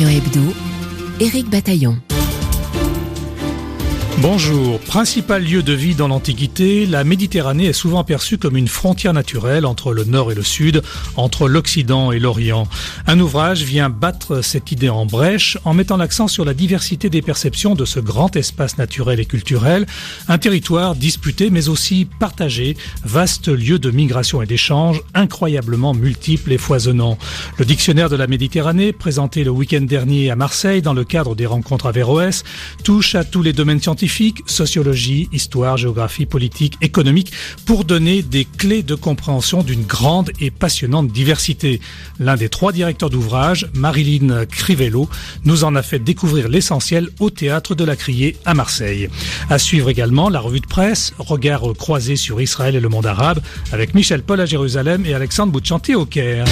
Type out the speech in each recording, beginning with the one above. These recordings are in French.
Orient Hebdo, Éric Bataillon. Bonjour. Principal lieu de vie dans l'Antiquité, la Méditerranée est souvent perçue comme une frontière naturelle entre le nord et le sud, entre l'Occident et l'Orient. Un ouvrage vient battre cette idée en brèche en mettant l'accent sur la diversité des perceptions de ce grand espace naturel et culturel, un territoire disputé mais aussi partagé, vaste lieu de migration et d'échange, incroyablement multiple et foisonnant. Le dictionnaire de la Méditerranée, présenté le week-end dernier à Marseille dans le cadre des rencontres Averroès, touche à tous les domaines scientifiques, sociologie, histoire, géographie, politique, économique, pour donner des clés de compréhension d'une grande et passionnante diversité. L'un des 3 directeurs d'ouvrage, Marilyn Crivello, nous en a fait découvrir l'essentiel au Théâtre de la Criée à Marseille. À suivre également la revue de presse, regard croisé sur Israël et le monde arabe, avec Michel Paul à Jérusalem et Alexandre Bouchanti au Caire.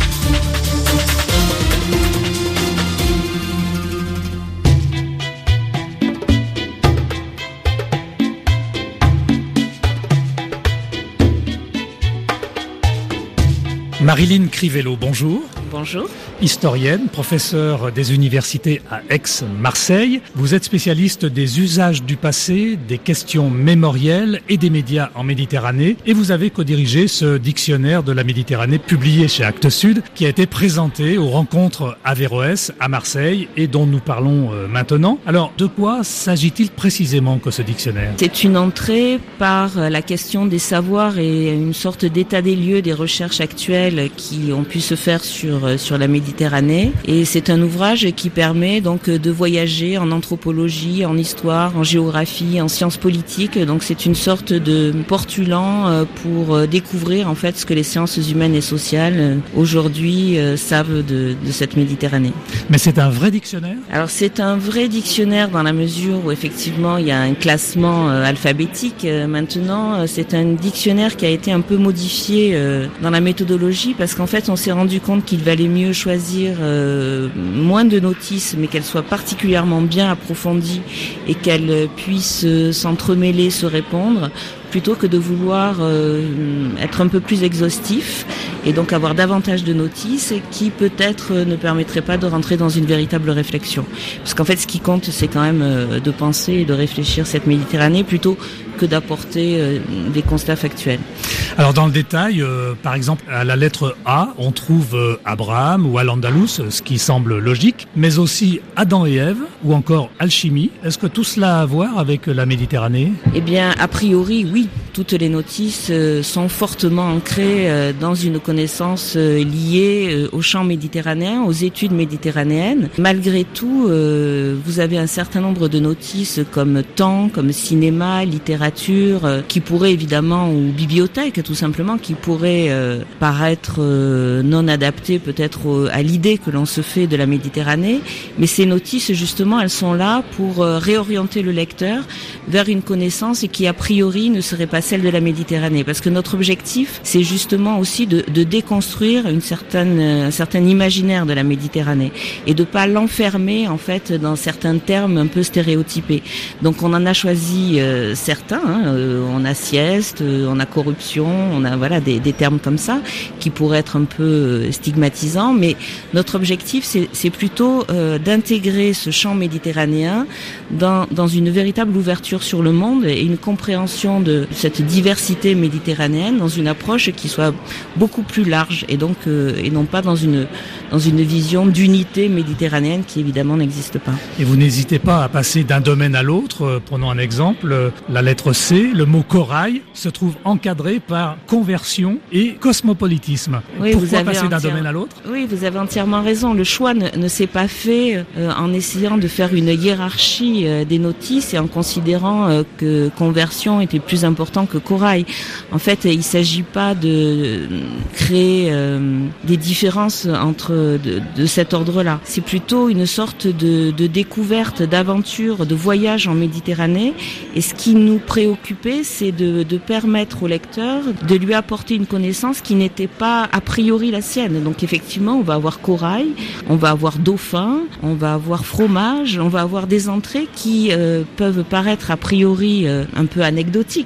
Marilyn Crivello, bonjour. Bonjour. Historienne, professeure des universités à Aix-Marseille. Vous êtes spécialiste des usages du passé, des questions mémorielles et des médias en Méditerranée. Et vous avez co-dirigé ce dictionnaire de la Méditerranée publié chez Actes Sud, qui a été présenté aux rencontres Averroès à Marseille et dont nous parlons maintenant. Alors, de quoi s'agit-il précisément que ce dictionnaire ? C'est une entrée par la question des savoirs et une sorte d'état des lieux des recherches actuelles qui ont pu se faire sur la Méditerranée. Et c'est un ouvrage qui permet donc de voyager en anthropologie, en histoire, en géographie, en sciences politiques. Donc c'est une sorte de portulan pour découvrir en fait ce que les sciences humaines et sociales aujourd'hui savent de cette Méditerranée. Mais c'est un vrai dictionnaire ? Alors c'est un vrai dictionnaire dans la mesure où effectivement il y a un classement alphabétique. Maintenant c'est un dictionnaire qui a été un peu modifié dans la méthodologie parce qu'en fait on s'est rendu compte qu'il valait mieux choisir moins de notices mais qu'elles soient particulièrement bien approfondies et qu'elles puissent s'entremêler, se répondre, plutôt que de vouloir être un peu plus exhaustif et donc avoir davantage de notices qui peut-être ne permettraient pas de rentrer dans une véritable réflexion. Parce qu'en fait ce qui compte c'est quand même de penser et de réfléchir cette Méditerranée plutôt que d'apporter des constats factuels. Alors dans le détail, par exemple à la lettre A, on trouve Abraham ou Al-Andalus, ce qui semble logique, mais aussi Adam et Ève ou encore alchimie. Est-ce que tout cela a à voir avec la Méditerranée ? Eh bien, a priori, oui. Toutes les notices sont fortement ancrées dans une connaissance liée au champ méditerranéen, aux études méditerranéennes. Malgré tout, vous avez un certain nombre de notices comme temps, comme cinéma, littérature, qui pourraient évidemment, ou bibliothèque tout simplement, qui pourraient paraître non adaptées peut-être à l'idée que l'on se fait de la Méditerranée. Mais ces notices, justement, elles sont là pour réorienter le lecteur vers une connaissance qui, a priori, ne serait pas celle de la Méditerranée. Parce que notre objectif, c'est justement aussi de déconstruire un certain imaginaire de la Méditerranée et de pas l'enfermer, en fait, dans certains termes un peu stéréotypés. Donc, on en a choisi certains. On a sieste, on a corruption, on a des termes comme ça qui pourraient être un peu stigmatisants. Mais notre objectif, c'est plutôt d'intégrer ce champ méditerranéen dans une véritable ouverture sur le monde et une compréhension de cette diversité méditerranéenne dans une approche qui soit beaucoup plus large et donc et non pas dans une vision d'unité méditerranéenne qui évidemment n'existe pas. Et vous n'hésitez pas à passer d'un domaine à l'autre. Prenons un exemple, la lettre C, le mot corail se trouve encadré par conversion et cosmopolitisme. Oui, pourquoi passer d'un domaine à l'autre ? Oui, vous avez entièrement raison. Le choix ne s'est pas fait en essayant de faire une hiérarchie des notices et en considérant que conversion était plus important que corail. En fait, il ne s'agit pas de créer des différences entre de cet ordre-là. C'est plutôt une sorte de découverte, d'aventure, de voyage en Méditerranée. Et ce qui nous préoccupait, c'est de permettre au lecteur de lui apporter une connaissance qui n'était pas a priori la sienne. Donc effectivement, on va avoir corail, on va avoir dauphin, on va avoir fromage, on va avoir des entrées qui peuvent paraître a priori un peu anecdotiques par rapport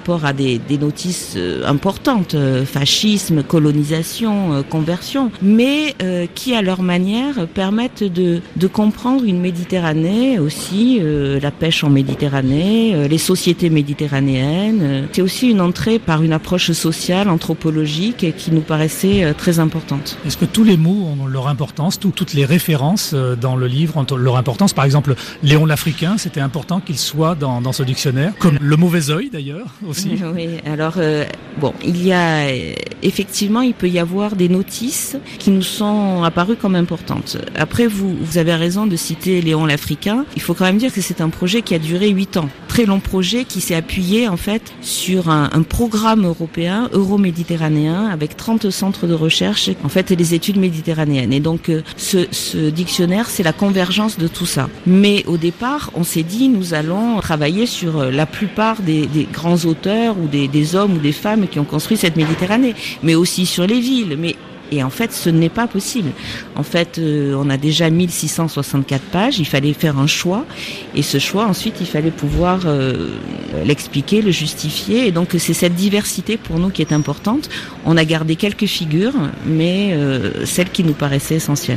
rapport à des notices importantes, fascisme, colonisation, conversion, mais qui à leur manière permettent de comprendre une Méditerranée aussi, la pêche en Méditerranée, les sociétés méditerranéennes. C'est aussi une entrée par une approche sociale, anthropologique, qui nous paraissait très importante. Est-ce que tous les mots ont leur importance, toutes les références dans le livre ont leur importance? Par exemple, Léon l'Africain, c'était important qu'il soit dans ce dictionnaire, comme le mauvais œil d'ailleurs aussi. Oui, alors il y a effectivement, il peut y avoir des notices qui nous sont apparues comme importantes. Après, vous avez raison de citer Léon l'Africain. Il faut quand même dire que c'est un projet qui a duré 8 ans. Très long projet qui s'est appuyé en fait sur un programme européen, euro-méditerranéen, avec 30 centres de recherche, en fait, et les études méditerranéennes. Et donc, ce dictionnaire, c'est la convergence de tout ça. Mais au départ, on s'est dit, nous allons travailler sur la plupart des grands auteurs ou des hommes ou des femmes qui ont construit cette Méditerranée, mais aussi sur les villes. Et en fait, ce n'est pas possible. En fait, on a déjà 1664 pages, il fallait faire un choix. Et ce choix, ensuite, il fallait pouvoir l'expliquer, le justifier. Et donc, c'est cette diversité pour nous qui est importante. On a gardé quelques figures, mais celles qui nous paraissaient essentielles.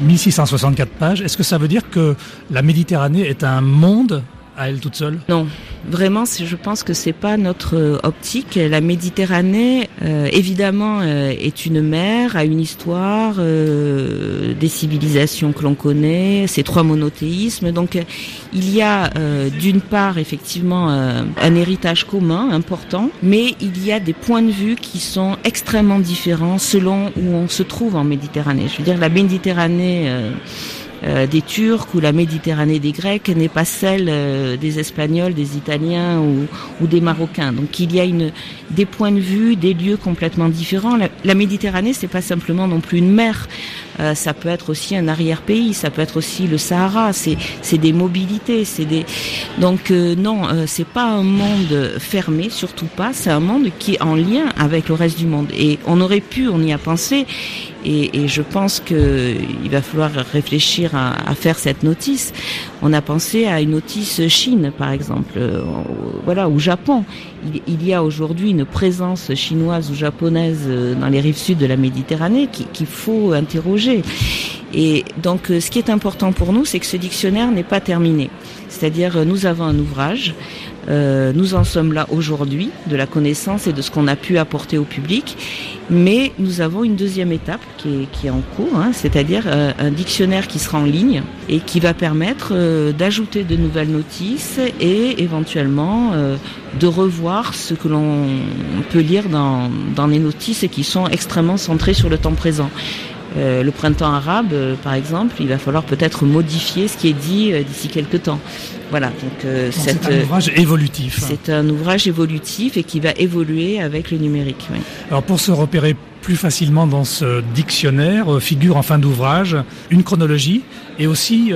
1664 pages, est-ce que ça veut dire que la Méditerranée est un monde à elle toute seule? Non, vraiment, je pense que c'est pas notre optique. La Méditerranée, évidemment, est une mer, a une histoire, des civilisations que l'on connaît, ces 3 monothéismes. Donc, il y a d'une part, effectivement, un héritage commun important, mais il y a des points de vue qui sont extrêmement différents selon où on se trouve en Méditerranée. Je veux dire, la Méditerranée des Turcs ou la Méditerranée des Grecs n'est pas celle des Espagnols, des Italiens ou des Marocains. Donc il y a des points de vue, des lieux complètement différents. La Méditerranée, c'est pas simplement non plus une mer. Ça peut être aussi un arrière-pays, ça peut être aussi le Sahara. C'est des mobilités, donc non, c'est pas un monde fermé, surtout pas. C'est un monde qui est en lien avec le reste du monde. Et on y a pensé. Et je pense qu'il va falloir réfléchir à faire cette notice. On a pensé à une notice Chine, par exemple, ou Japon. Il y a aujourd'hui une présence chinoise ou japonaise dans les rives sud de la Méditerranée qu'il faut interroger. Et donc, ce qui est important pour nous, c'est que ce dictionnaire n'est pas terminé. C'est-à-dire, nous avons un ouvrage. Nous en sommes là aujourd'hui, de la connaissance et de ce qu'on a pu apporter au public. Mais nous avons une deuxième étape qui est en cours, c'est-à-dire un dictionnaire qui sera en ligne et qui va permettre d'ajouter de nouvelles notices et éventuellement de revoir ce que l'on peut lire dans les notices qui sont extrêmement centrées sur le temps présent. Le printemps arabe, par exemple, il va falloir peut-être modifier ce qui est dit d'ici quelques temps. Voilà, donc c'est un ouvrage évolutif. C'est un ouvrage évolutif et qui va évoluer avec le numérique. Oui. Alors pour se repérer plus facilement dans ce dictionnaire, figure en fin d'ouvrage une chronologie et aussi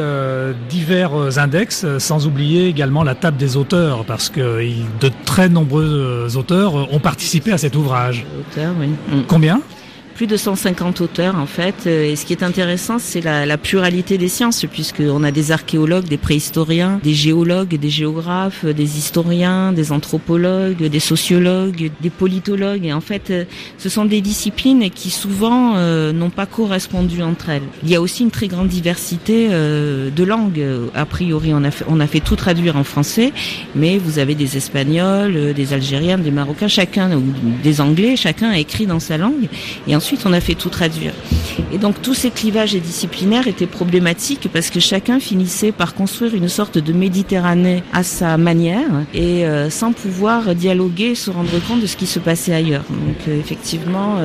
divers index, sans oublier également la table des auteurs, parce que de très nombreux auteurs ont participé à cet ouvrage. Auteurs, oui. Combien ? Plus de 150 auteurs en fait, et ce qui est intéressant, c'est la pluralité des sciences, puisqu'on a des archéologues, des préhistoriens, des géologues, des géographes, des historiens, des anthropologues, des sociologues, des politologues, et en fait ce sont des disciplines qui souvent n'ont pas correspondu entre elles. Il y a aussi une très grande diversité de langues. A priori, on a fait tout traduire en français, mais vous avez des Espagnols, des Algériens, des Marocains, chacun, ou des Anglais, chacun a écrit dans sa langue, et ensuite, on a fait tout traduire. Et donc, tous ces clivages disciplinaires étaient problématiques parce que chacun finissait par construire une sorte de Méditerranée à sa manière et sans pouvoir dialoguer et se rendre compte de ce qui se passait ailleurs. Donc, effectivement,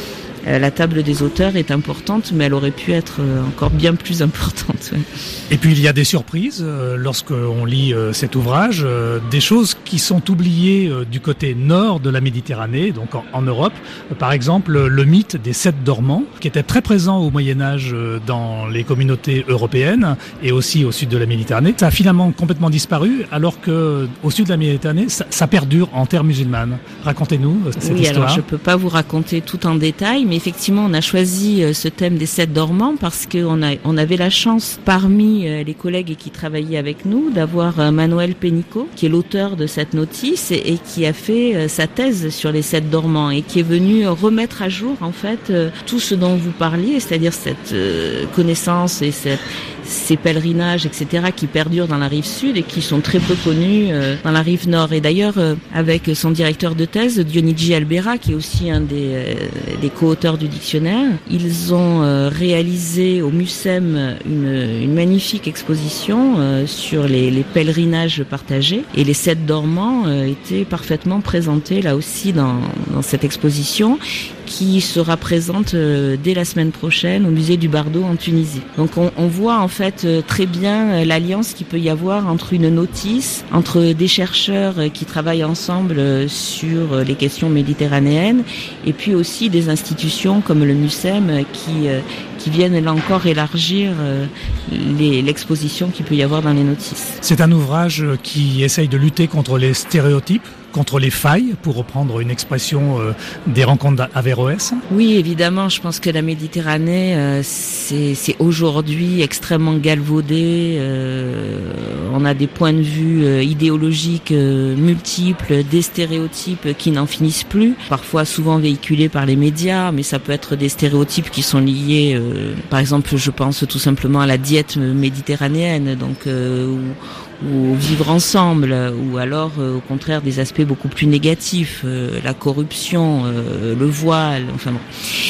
la table des auteurs est importante, mais elle aurait pu être encore bien plus importante. Ouais. Et puis il y a des surprises lorsqu'on lit cet ouvrage, des choses qui sont oubliées du côté nord de la Méditerranée, donc en Europe. Par exemple, le mythe des 7 dormants, qui était très présent au Moyen-Âge dans les communautés européennes et aussi au sud de la Méditerranée. Ça a finalement complètement disparu, alors qu'au sud de la Méditerranée, ça perdure en terre musulmane. Racontez-nous cette oui, histoire. Alors je peux pas vous raconter tout en détail, mais effectivement, on a choisi ce thème des 7 dormants parce qu'on avait la chance, parmi les collègues qui travaillaient avec nous, d'avoir Manuel Pénicaud, qui est l'auteur de cette notice et qui a fait sa thèse sur les 7 dormants et qui est venu remettre à jour, en fait, tout ce dont vous parliez, c'est-à-dire cette connaissance et ces pèlerinages, etc., qui perdurent dans la rive sud et qui sont très peu connus dans la rive nord. Et d'ailleurs, avec son directeur de thèse, Dionigi Albera, qui est aussi un des co-auteurs du dictionnaire, ils ont réalisé au MUSEM une magnifique exposition sur les pèlerinages partagés. Et les 7 dormants étaient parfaitement présentés là aussi dans cette exposition, qui sera présente dès la semaine prochaine au musée du Bardo en Tunisie. Donc on voit en fait très bien l'alliance qu'il peut y avoir entre une notice, entre des chercheurs qui travaillent ensemble sur les questions méditerranéennes et puis aussi des institutions comme le MUSEM qui viennent là encore élargir l'exposition qu'il peut y avoir dans les notices. C'est un ouvrage qui essaye de lutter contre les stéréotypes, contre les failles, pour reprendre une expression des rencontres d'Averroès. Oui, évidemment, je pense que la Méditerranée, c'est aujourd'hui extrêmement galvaudé. On a des points de vue idéologiques multiples, des stéréotypes qui n'en finissent plus, parfois souvent véhiculés par les médias, mais ça peut être des stéréotypes qui sont liés, par exemple, je pense tout simplement à la diète méditerranéenne, donc ou vivre ensemble, ou alors au contraire des aspects beaucoup plus négatifs, la corruption, le voile, enfin bon.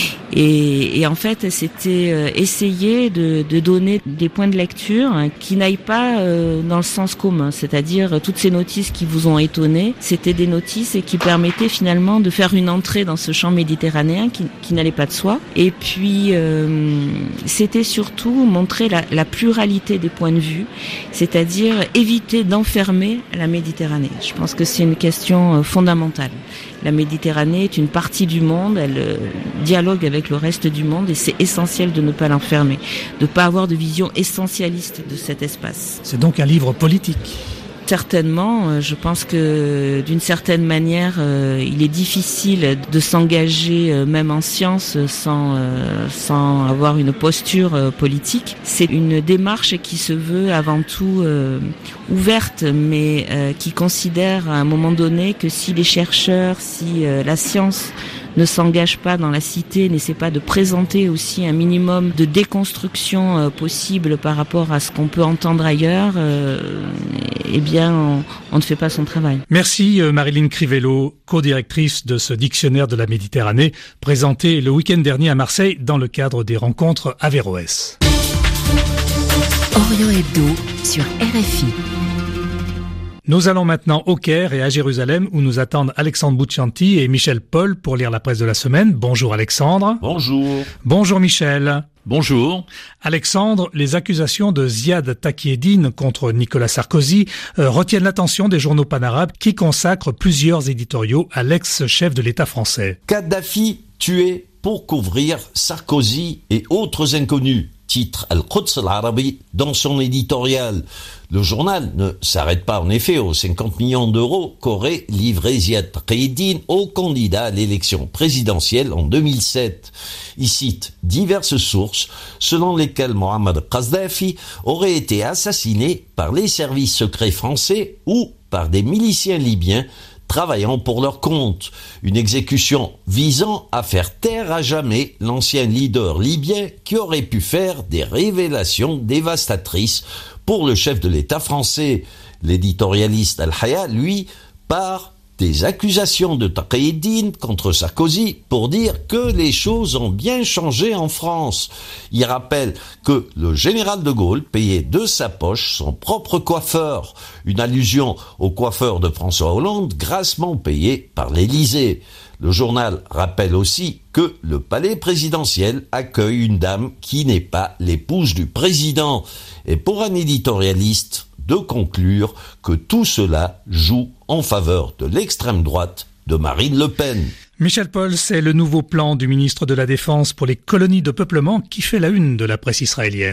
Et en fait, c'était essayer de donner des points de lecture qui n'aillent pas dans le sens commun, c'est-à-dire toutes ces notices qui vous ont étonné, c'était des notices et qui permettaient finalement de faire une entrée dans ce champ méditerranéen qui n'allait pas de soi. Et puis, c'était surtout montrer la pluralité des points de vue, c'est-à-dire éviter d'enfermer la Méditerranée. Je pense que c'est une question fondamentale. La Méditerranée est une partie du monde, elle dialogue avec le reste du monde et c'est essentiel de ne pas l'enfermer, de ne pas avoir de vision essentialiste de cet espace. C'est donc un livre politique. Certainement, je pense que d'une certaine manière, il est difficile de s'engager même en sciences sans avoir une posture politique. C'est une démarche qui se veut avant tout ouverte, mais qui considère à un moment donné que si les chercheurs, si la science ne s'engage pas dans la cité, n'essaie pas de présenter aussi un minimum de déconstruction possible par rapport à ce qu'on peut entendre ailleurs, eh bien, on ne fait pas son travail. Merci Marilyn Crivello, co-directrice de ce dictionnaire de la Méditerranée, présenté le week-end dernier à Marseille dans le cadre des rencontres Averroès. Orient Hebdo sur RFI. Nous allons maintenant au Caire et à Jérusalem où nous attendent Alexandre Bouchanti et Michel Paul pour lire la presse de la semaine. Bonjour Alexandre. Bonjour. Bonjour Michel. Bonjour. Alexandre, les accusations de Ziad Takieddine contre Nicolas Sarkozy retiennent l'attention des journaux panarabes qui consacrent plusieurs éditoriaux à l'ex-chef de l'État français. Kadhafi tué pour couvrir Sarkozy et autres inconnus. Titre Al-Quds Al-Arabi dans son éditorial. Le journal ne s'arrête pas en effet aux 50 millions d'euros qu'aurait livré Ziad Takieddine au candidat à l'élection présidentielle en 2007. Il cite diverses sources selon lesquelles Mohamed Kadhafi aurait été assassiné par les services secrets français ou par des miliciens libyens travaillant pour leur compte. Une exécution visant à faire taire à jamais l'ancien leader libyen qui aurait pu faire des révélations dévastatrices pour le chef de l'État français. L'éditorialiste Al-Haya, lui, part des accusations de Takieddine contre Sarkozy pour dire que les choses ont bien changé en France. Il rappelle que le général de Gaulle payait de sa poche son propre coiffeur, une allusion au coiffeur de François Hollande grassement payé par l'Élysée. Le journal rappelle aussi que le palais présidentiel accueille une dame qui n'est pas l'épouse du président. Et pour un éditorialiste, de conclure que tout cela joue en faveur de l'extrême droite de Marine Le Pen. Michel Paul, c'est le nouveau plan du ministre de la Défense pour les colonies de peuplement qui fait la une de la presse israélienne.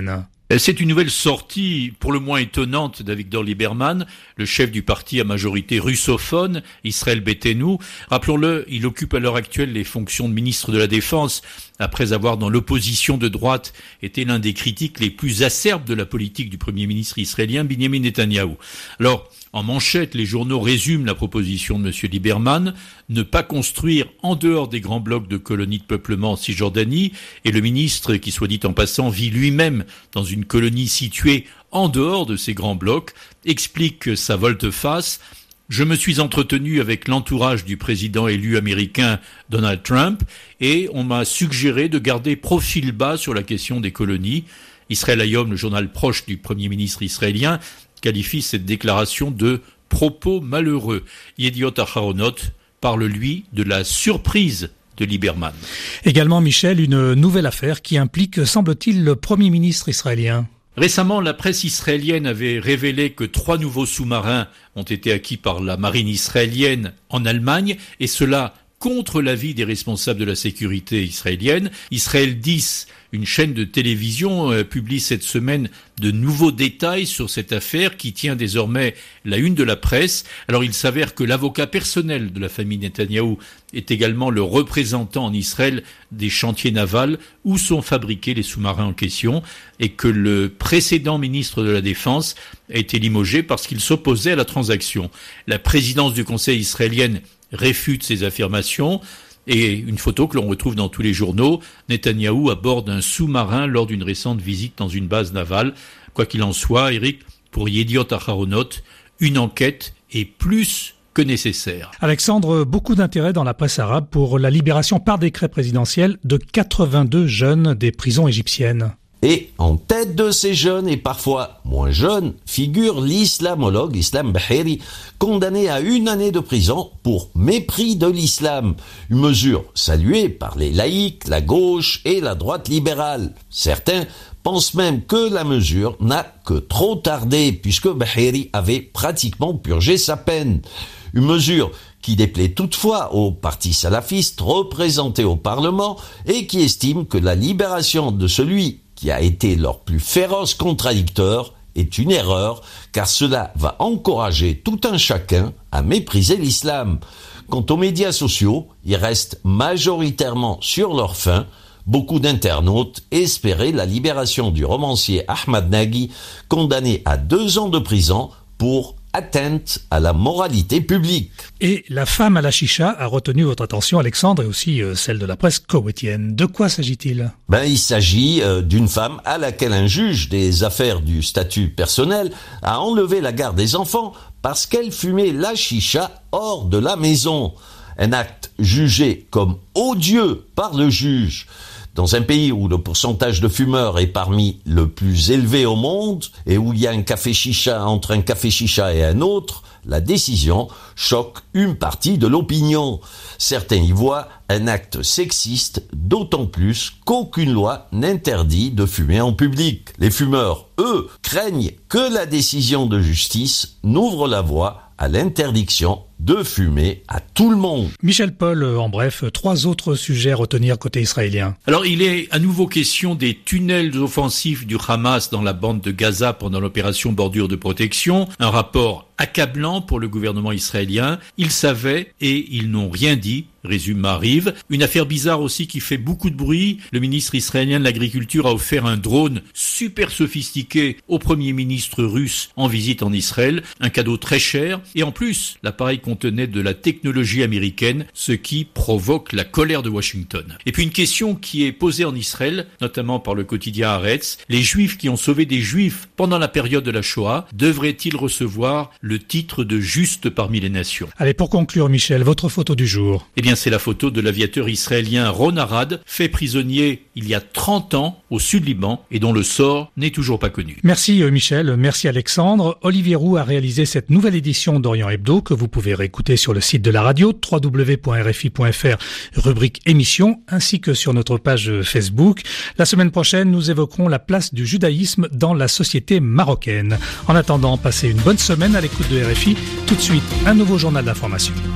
C'est une nouvelle sortie pour le moins étonnante d'Avigdor Lieberman, le chef du parti à majorité russophone, Israël Beitenu. Rappelons-le, il occupe à l'heure actuelle les fonctions de ministre de la Défense, après avoir dans l'opposition de droite été l'un des critiques les plus acerbes de la politique du Premier ministre israélien Benjamin Netanyahou. Alors, en manchette, les journaux résument la proposition de M. Lieberman, ne pas construire en dehors des grands blocs de colonies de peuplement en Cisjordanie, et le ministre, qui soit dit en passant, vit lui-même dans une colonie située en dehors de ces grands blocs, explique sa volte-face. Je me suis entretenu avec l'entourage du président élu américain Donald Trump et on m'a suggéré de garder profil bas sur la question des colonies. Israël Hayom, le journal proche du Premier ministre israélien, qualifie cette déclaration de propos malheureux. Yediot Aharonot parle, lui, de la surprise de Lieberman. Également, Michel, une nouvelle affaire qui implique, semble-t-il, le Premier ministre israélien. Récemment, la presse israélienne avait révélé que 3 nouveaux sous-marins ont été acquis par la marine israélienne en Allemagne, et cela contre l'avis des responsables de la sécurité israélienne. Israël 10, une chaîne de télévision, publie cette semaine de nouveaux détails sur cette affaire qui tient désormais la une de la presse. Alors il s'avère que l'avocat personnel de la famille Netanyahou est également le représentant en Israël des chantiers navals où sont fabriqués les sous-marins en question et que le précédent ministre de la Défense a été limogé parce qu'il s'opposait à la transaction. La présidence du Conseil israélienne réfute ces affirmations et une photo que l'on retrouve dans tous les journaux, Netanyahou à bord d'un sous-marin lors d'une récente visite dans une base navale. Quoi qu'il en soit, Eric, pour Yediot Aharonot, une enquête est plus que nécessaire. Alexandre, beaucoup d'intérêt dans la presse arabe pour la libération par décret présidentiel de 82 jeunes des prisons égyptiennes. Et en tête de ces jeunes, et parfois moins jeunes, figure l'islamologue Islam Baheri, condamné à 1 année de prison pour mépris de l'islam. Une mesure saluée par les laïcs, la gauche et la droite libérale. Certains pensent même que la mesure n'a que trop tardé, puisque Baheri avait pratiquement purgé sa peine. Une mesure qui déplaît toutefois aux partis salafistes représentés au Parlement et qui estiment que la libération de celui qui a été leur plus féroce contradicteur est une erreur, car cela va encourager tout un chacun à mépriser l'islam. Quant aux médias sociaux, ils restent majoritairement sur leur faim. Beaucoup d'internautes espéraient la libération du romancier Ahmad Nagui, condamné à 2 ans de prison pour atteinte à la moralité publique. Et la femme à la chicha a retenu votre attention, Alexandre, et aussi celle de la presse koweïtienne. De quoi s'agit-il ? Il s'agit d'une femme à laquelle un juge des affaires du statut personnel a enlevé la garde des enfants parce qu'elle fumait la chicha hors de la maison. Un acte jugé comme odieux par le juge. Dans un pays où le pourcentage de fumeurs est parmi le plus élevé au monde et où il y a un café chicha entre un café chicha et un autre, la décision choque une partie de l'opinion. Certains y voient un acte sexiste, d'autant plus qu'aucune loi n'interdit de fumer en public. Les fumeurs, eux, craignent que la décision de justice n'ouvre la voie à l'interdiction de fumer à tout le monde. Michel Paul, en bref, 3 autres sujets à retenir côté israélien. Alors, il est à nouveau question des tunnels offensifs du Hamas dans la bande de Gaza pendant l'opération Bordure de protection. Un rapport accablant pour le gouvernement israélien. Ils savaient et ils n'ont rien dit, résume Maariv. Une affaire bizarre aussi qui fait beaucoup de bruit. Le ministre israélien de l'Agriculture a offert un drone super sophistiqué au premier ministre russe en visite en Israël. Un cadeau très cher. Et en plus, l'appareil contenait de la technologie américaine, ce qui provoque la colère de Washington. Et puis une question qui est posée en Israël, notamment par le quotidien Haaretz. Les Juifs qui ont sauvé des Juifs pendant la période de la Shoah devraient-ils recevoir le titre de juste parmi les nations? Allez, pour conclure, Michel, votre photo du jour. Eh bien, c'est la photo de l'aviateur israélien Ron Arad, fait prisonnier il y a 30 ans au Sud-Liban et dont le sort n'est toujours pas connu. Merci Michel, merci Alexandre. Olivier Roux a réalisé cette nouvelle édition d'Orient Hebdo que vous pouvez réécouter sur le site de la radio www.rfi.fr, rubrique émission, ainsi que sur notre page Facebook. La semaine prochaine, nous évoquerons la place du judaïsme dans la société marocaine. En attendant, passez une bonne semaine à l'écoute de RFI. Tout de suite, un nouveau journal d'information.